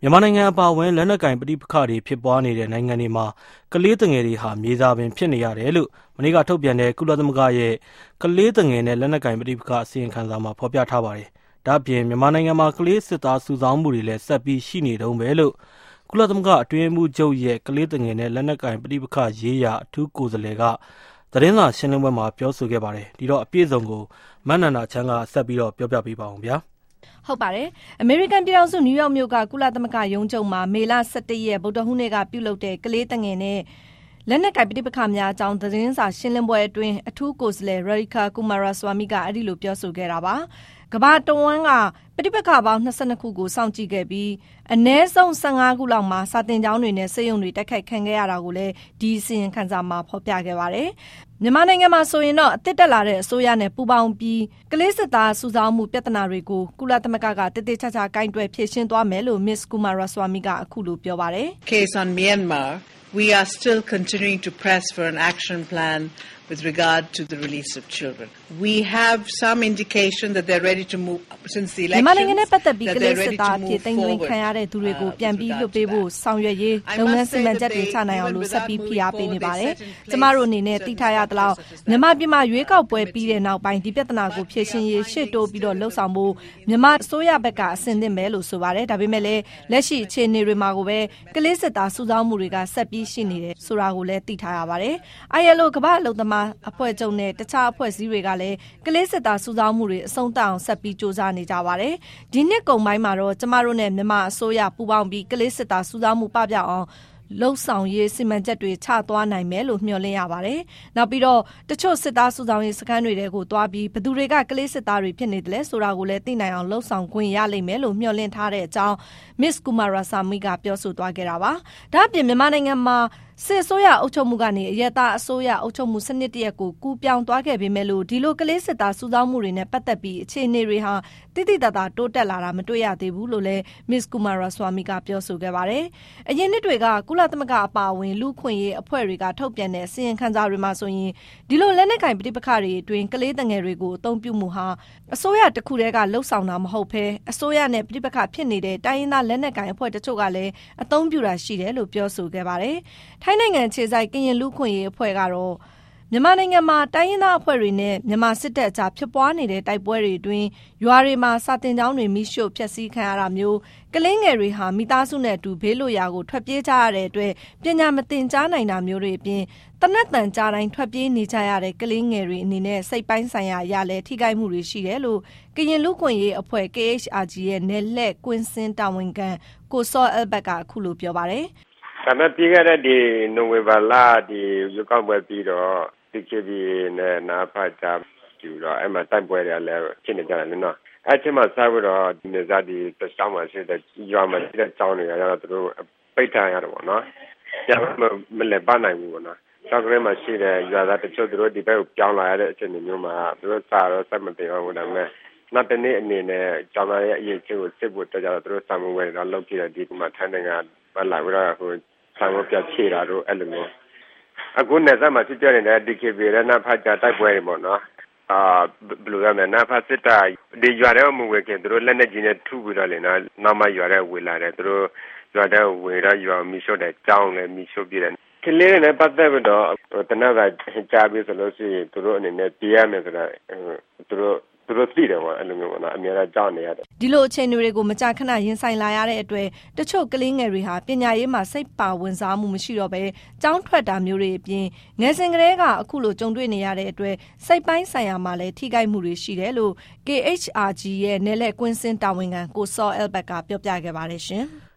မြန်မာနိုင်ငံအပါအဝင်လက်နက်ကိုင်ပဋိပက္ခတွေဖြစ်ပွားနေတဲ့နိုင်ငံတွေမှာကလေးသူငယ်တွေဟာမြေစာပင်ဖြစ်နေရတယ်လို့မနေ့ကထုတ်ပြန်တဲ့ကုလသမဂ္ဂရဲ့ကလေးသူငယ်နဲ့လက်နက်ကိုင်ပဋိပက္ခအစီရင်ခံစာမှာဖော်ပြထားပါတယ်။ဒါ့အပြင်မြန်မာနိုင်ငံမှာကလေးစစ်သားစုဆောင်းမှုတွေလည်းဆက်ပြီးရှိနေတုန်းပဲလို့ကုလသမဂ္ဂအတွင်းရေးမှူးချုပ်ရဲ့ကလေးသူငယ်နဲ့လက်နက်ကိုင်ပဋိပက္ခရေးရာအထူးကိုယ်စားလှယ်ကသတင်းစာရှင်းလင်းပွဲမှာပြောဆိုခဲ့ပါတယ်။ဒီတော့အပြည့်အစုံကိုမနန္ဒာချမ်းကဆက်ပြီးတော့ပြောပြပေးပါအောင်ဗျာ။ဟုတ်ပါတယ်။အမေရိကန်ပြည်ထောင်စုနယူးယောက်မြို့ကကုလသမဂ္ဂရုံးချုပ်မှာမေလ17ရက်ဗုဒ္ဓဟူးနေ့ကပြုလုပ်တဲ့ကလေးသူငယ်နဲ့လက်နက်ကိုင်ပဋိပက္ခများအကြောင်းသတင်းစာရှင်းလင်းပွဲအတွင်းအထူးကိုယ်စားလှယ် Radhika Kumaraswamy ကအဲ့ဒီလိုပြောဆိုခဲ့တာပါ။ကမ္ဘာတဝန်းကပဋိပက္ခပေါင်း22ခုကိုစောင့်ကြည့်ခဲ့ပြီးအနည်းဆုံး15ခုလောက်မှာစာတင်ကျောင်းတွေနဲ့စေယုံတွေတိုက်ခိုက်ခံခဲ့ရတာကိုလည်းဒီအစီရင်ခံစာမှာဖော်ပြခဲ့ပါတယ်။မြန်မာနိုင်ငံမှာဆိုရင်တော့အသစ်တက်လာတဲ့အစိုးရနဲ့ပူးပေါင်းပြီးကလေးစစ်သားစုဆောင်းမှုပြဿနာတွေကိုကုလသမဂ္ဂကတည်တည်ချာချာကိုင်တွယ်ဖြေရှင်းသွားမယ်လို့ Ms. Kumaraswamy ကအခုလိုပြောပါတယ်။ Case on Myanmar, we are still continuing to press for an action plan with regard to the release of children. We have some indication that they're ready to move since the elections. မြန်မာနိုင်ငံနဲ့ပတ်သက်ပြီးကလေးစစ်သားဖြစ်တင်သွင်းခံရတဲ့သူတွေကိုပြန်ပြီးလွှတ်ပေးဖို့ဆောင်ရွက်ရေးလုပ်ငန်းစီမံချက်တွေချနိုင်အောင်လို့ဆက်ပြီးဖိအားပေးနေပါတယ်။ကျမတို့အနေနဲ့သိထားရသလောက်မြန်မာပြည်မှာရွေးကောက်ပွဲပြီးတဲ့နောက်ပိုင်းဒီပြဿနာကိုဖြေရှင်းရေးရှေ့တိုးပြီးတော့လှုပ်ဆောင်ဖို့မြန်မာအစိုးရဘက်ကအဆင်သင့်ပဲလို့ဆိုပါတယ်။ဒါပေမဲ့လည်းလက်ရှိအခြေအနေတွေမှာကိုပဲကလေးစစ်သားစုဆောင်းမှုတွေကဆက်ပြီးရှိနေတယ်ဆိုတာကိုလည်းသိထားရပါတယ်။ ILO ကမ္ဘာ့အလုပ်သမားအဖွဲ့ချုပ်နဲ့တခြားအဖွဲ့အစည်းတွေကလည်းကလေးစစ်သားစုဆောင်းမှုတွေအဆုံးသတ်အောင်ဆက်ပြီးစ조사နေကြပါတယ်။ဒီနှစ်ကုန်ပိုင်းမှာတော့ကျမတို့နဲ့မြန်မာအစိုးရပူးပေါင်းပြီးကလေးစစ်သားစုဆောင်းမှုပပျောက်အောင်လှုပ်ဆောင်ရေးစီမံချက်တွေချသွားနိုင်မယ်လို့မျှော်လင့်ရပါတယ်။နောက်ပြီးတော့တချို့စစ်သားစုဆောင်းရေးစခန်းတွေကိုသွားပြီးဘယ်သူတွေကကလေးစစ်သားတွေဖြစ်နေတယ်လဲဆိုတာကိုလည်းသိနိုင်အောင်လှုပ်ဆောင်ခွင့်ရလိမ့်မယ်လို့မျှော်လင့်ထားတဲ့အကြောင်း Ms. Kumaraswamy ကပြောဆိုသွားခဲ့တာပါ။ဒါ့အပြင်မြန်မာနိုင်ငံမှာစစ်အစိုးရအုပ်ချုပ်မှုကနေအရက်သားအစိုးရအုပ်ချုပ်မှုစနစ်တရက်ကိုကူးပြောင်းသွားခဲ့ပေမဲ့လို့ဒီလိုကလေးစစ်သားစုဆောင်းမှုတွေနဲ့ပတ်သက်ပြီးအခြေအနေတွေဟာတိတိတသားတိုးတက်လာတာမတွေ့ရသေးဘူးလို့လည်း Ms. Kumaraswamy ကပြောဆိုခဲ့ပါတယ်။အရင်နှစ်တွေကကုလသမဂ္ဂအပါအဝင်လူခွင့်ရေးအဖွဲ့တွေကထုတ်ပြန်တဲ့အစီရင်ခံစာတွေမှာဆိုရင်ဒီလိုလက်နက်ကိုင်ပဋိပက္ခတွေအတွင်းကလေးငယ်တွေကိုအသုံးပြုမှုဟာအစိုးရတစ်ခုတည်းကလှုပ်ဆောင်တာမဟုတ်ဘဲအစိုးရနဲ့ပဋိပက္ခဖြစ်နေတဲ့တိုင်းရင်းသားလက်နက်ကိုင်အဖွဲ့တချို့ကလည်းအသုံးပြုတာရှိတယ်လို့ပြောဆိုခဲ့ပါတယ်။ထိုင်းနိုင်ငံခြေဆိုင်ကရင်လူခွင့်ရေးအဖွဲ့ကတော့မြန်မာနိုင်ငံမှာတိုင်းရင်းသားအဖွဲ့တွေနဲ့မြန်မာစစ်တပ်အကြားဖြစ်ပွားနေတဲ့တိုက်ပွဲတွေအတွင်းရွာတွေမှာစာတင်ကျောင်းတွေမိရှို့ဖျက်ဆီးခံရတာမျိုးကလေးငယ်တွေဟာမိသားစုနဲ့အတူဘေးလွတ်ရာကိုထွက်ပြေးကြရတဲ့အတွက်ပညာမသင်ကြားနိုင်တာမျိုးတွေအပြင်တနက်တန်ကြားတိုင်းထွက်ပြေးနေကြရတဲ့ကလေးငယ်တွေအနေနဲ့စိတ်ပိုင်းဆိုင်ရာအရလည်းထိခိုက်မှုတွေရှိတယ်လို့ကရင်လူခွင့်ရေးအဖွဲ့ KHRG ရဲ့နယ်လှည့်ကွင်းစင်းတာဝန်ခံကိုစောအယ်ဘတ်ကအခုလိုပြောပါတယ်ဒါပေမဲ့ပြီးခဲ့တဲ့ဒီနိုဝင်ဘာလဒီရွေးကောက်ပွဲပြီးတော့ DKB နဲ့နာဖတ်ကြယူတော့အဲ့မှာတိုက်ပွဲတွေလည်းဖြစ်နေကြတယ်နော်အဲ့ချိန်မှာဆက်ပြီးတော့ဒီနေစားဒီတခြားမှာရှိတဲ့ရွာမှာရှိတဲ့ကျောင်းတွေကတော့သူတို့ပိတ်ထားရတယ်ပေါ့နော်ပြန်မလဲပါနိုင်ဘူးပေါ့နော်ကျောင်းထဲမှာရှိတဲ့ရွာသားတချို့သူတို့ဒီဘက်ကိုပြောင်းလာရတဲ့အခြေအနေမျိုးမှာသူတို့စာတော့စက်မတင်အောင်ဒါပေမဲ့နောက်တနေ့အနေနဲ့ကျောင်းသားရဲ့အရေးကြီးကိုစစ်ဖို့တက်ကြတော့သူတို့စာမဝယ်တော့လုပ်ကြည့်တယ်ဒီမှာထိုင်းနိုင်ငံမလာဘူးတော့ဟိုဆောင်ပြချေတာတို့အဲ့လိုမျိုးအခုနေစားမှာဖြစ်ကြနေတဲ့ DKB ရနာဖတ်ကြတိုက်ပွဲတွေပေါ့နော်ဘယ်လိုလဲနာဖတ်စစ်တာဒီရွာတဲ့မဝင်ခင်သူတို့လက်နဲ့ကြီးနဲ့ထုပြီးတော့လေနော်နောက်မှရွာတဲ့ဝေလာတယ်သူတို့ရွာတဲ့ဝေရရွာမီရှို့တဲ့ကြောင်းလည်းမီရှို့ပြတယ်ကလေးတွေနဲ့ပတ်သက်ပြီးတော့တနက်ကကြားပြီးဆိုလို့ရှိရင်သူတို့အနေနဲ့ပြရမယ်ဆိုတာသူတို့သိတယ်ပေါ့အဲ့လိုမျိုးပေါ့နော်အများကြီးကြောက်နေရတယ်ဒီလိုအခြေအနေတွေကိုမကြာခဏရင်ဆိုင်လာရတဲ့အတွက်တချို့ကလေးငယ်တွေဟာပညာရေးမှာစိတ်ပါဝင်စားမှုမရှိတော့ဘဲကျောင်းထွက်တာမျိုးတွေအပြင်ငယ်စဉ်ကတည်းကအခုလိုကြုံတွေ့နေရတဲ့အတွက်စိတ်ပိုင်းဆိုင်ရာမှာလည်းထိခိုက်မှုတွေရှိတယ်လို့ KHRG ရဲ့နယ်လှည့်ကွင်းစင်းတာဝန်ခံကိုစောအယ်ဘတ်ကပြောပြခဲ့ပါတယ်ရှင်